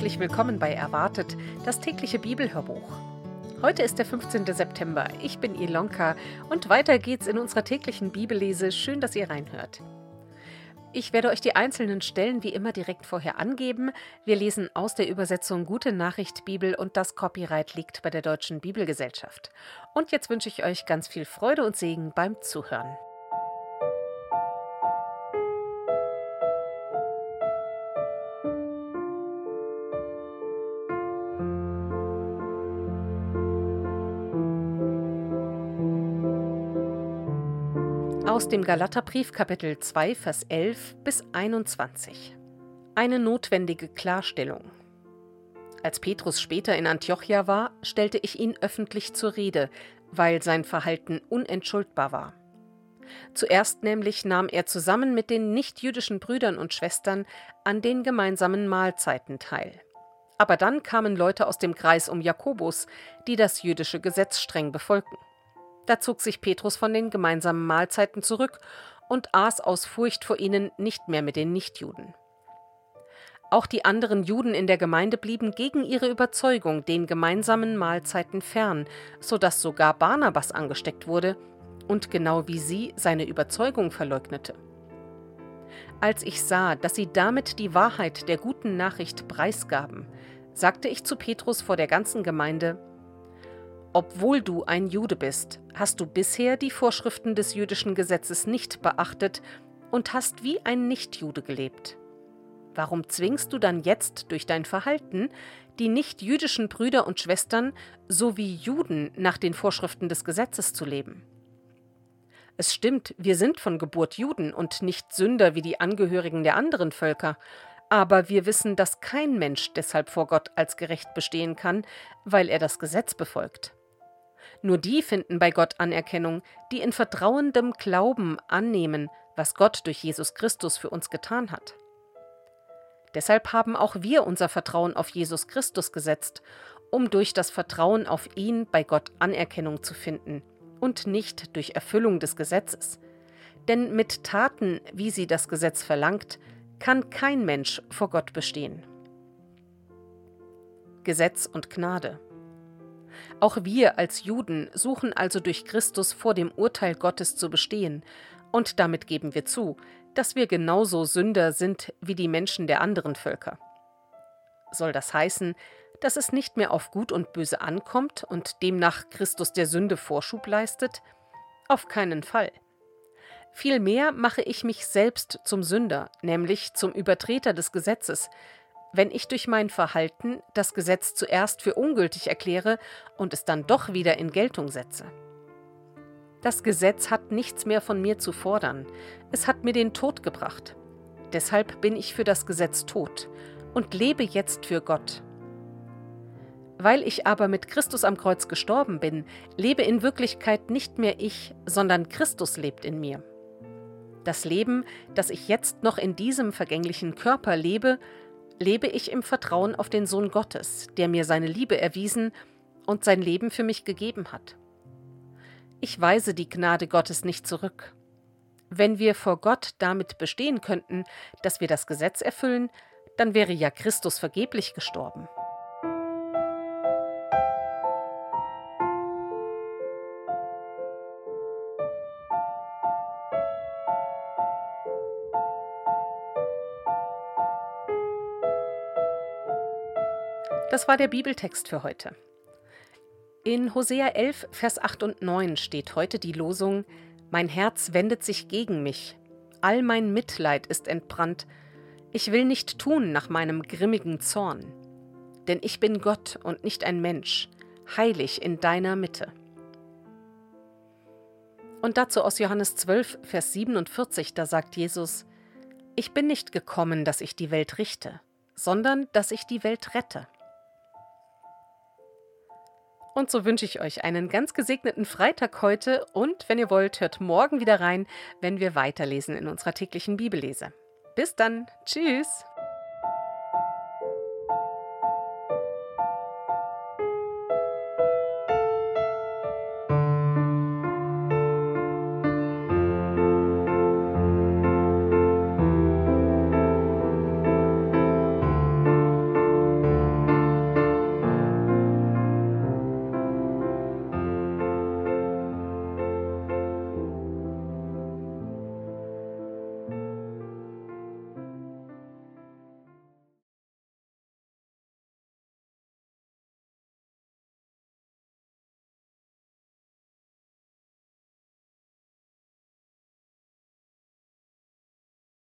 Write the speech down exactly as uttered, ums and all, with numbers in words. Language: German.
herzlich willkommen bei Erwartet, das tägliche Bibelhörbuch. Heute ist der fünfzehnte September, ich bin Ilonka und weiter geht's in unserer täglichen Bibellese. Schön, dass ihr reinhört. Ich werde euch die einzelnen Stellen wie immer direkt vorher angeben. Wir lesen aus der Übersetzung Gute Nachricht Bibel und das Copyright liegt bei der Deutschen Bibelgesellschaft. Und jetzt wünsche ich euch ganz viel Freude und Segen beim Zuhören. Aus dem Galaterbrief Kapitel zwei, Vers elf bis einundzwanzig. Eine notwendige Klarstellung. Als Petrus später in Antiochia war, stellte ich ihn öffentlich zur Rede, weil sein Verhalten unentschuldbar war. Zuerst nämlich nahm er zusammen mit den nichtjüdischen Brüdern und Schwestern an den gemeinsamen Mahlzeiten teil. Aber dann kamen Leute aus dem Kreis um Jakobus, die das jüdische Gesetz streng befolgten. Da zog sich Petrus von den gemeinsamen Mahlzeiten zurück und aß aus Furcht vor ihnen nicht mehr mit den Nichtjuden. Auch die anderen Juden in der Gemeinde blieben gegen ihre Überzeugung den gemeinsamen Mahlzeiten fern, sodass sogar Barnabas angesteckt wurde und genau wie sie seine Überzeugung verleugnete. Als ich sah, dass sie damit die Wahrheit der guten Nachricht preisgaben, sagte ich zu Petrus vor der ganzen Gemeinde: Obwohl du ein Jude bist, hast du bisher die Vorschriften des jüdischen Gesetzes nicht beachtet und hast wie ein Nichtjude gelebt. Warum zwingst du dann jetzt durch dein Verhalten die nichtjüdischen Brüder und Schwestern sowie Juden nach den Vorschriften des Gesetzes zu leben? Es stimmt, wir sind von Geburt Juden und nicht Sünder wie die Angehörigen der anderen Völker, aber wir wissen, dass kein Mensch deshalb vor Gott als gerecht bestehen kann, weil er das Gesetz befolgt. Nur die finden bei Gott Anerkennung, die in vertrauendem Glauben annehmen, was Gott durch Jesus Christus für uns getan hat. Deshalb haben auch wir unser Vertrauen auf Jesus Christus gesetzt, um durch das Vertrauen auf ihn bei Gott Anerkennung zu finden und nicht durch Erfüllung des Gesetzes. Denn mit Taten, wie sie das Gesetz verlangt, kann kein Mensch vor Gott bestehen. Gesetz und Gnade. Auch wir als Juden suchen also durch Christus vor dem Urteil Gottes zu bestehen, und damit geben wir zu, dass wir genauso Sünder sind wie die Menschen der anderen Völker. Soll das heißen, dass es nicht mehr auf Gut und Böse ankommt und demnach Christus der Sünde Vorschub leistet? Auf keinen Fall. Vielmehr mache ich mich selbst zum Sünder, nämlich zum Übertreter des Gesetzes, wenn ich durch mein Verhalten das Gesetz zuerst für ungültig erkläre und es dann doch wieder in Geltung setze. Das Gesetz hat nichts mehr von mir zu fordern. Es hat mir den Tod gebracht. Deshalb bin ich für das Gesetz tot und lebe jetzt für Gott. Weil ich aber mit Christus am Kreuz gestorben bin, lebe in Wirklichkeit nicht mehr ich, sondern Christus lebt in mir. Das Leben, das ich jetzt noch in diesem vergänglichen Körper lebe, lebe ich im Vertrauen auf den Sohn Gottes, der mir seine Liebe erwiesen und sein Leben für mich gegeben hat. Ich weise die Gnade Gottes nicht zurück. Wenn wir vor Gott damit bestehen könnten, dass wir das Gesetz erfüllen, dann wäre ja Christus vergeblich gestorben. Das war der Bibeltext für heute. In Hosea elf, Vers acht und neun steht heute die Losung: Mein Herz wendet sich gegen mich, all mein Mitleid ist entbrannt, ich will nicht tun nach meinem grimmigen Zorn. Denn ich bin Gott und nicht ein Mensch, heilig in deiner Mitte. Und dazu aus Johannes zwölf, Vers siebenundvierzig, da sagt Jesus: Ich bin nicht gekommen, dass ich die Welt richte, sondern dass ich die Welt rette. Und so wünsche ich euch einen ganz gesegneten Freitag heute und, wenn ihr wollt, hört morgen wieder rein, wenn wir weiterlesen in unserer täglichen Bibellese. Bis dann. Tschüss.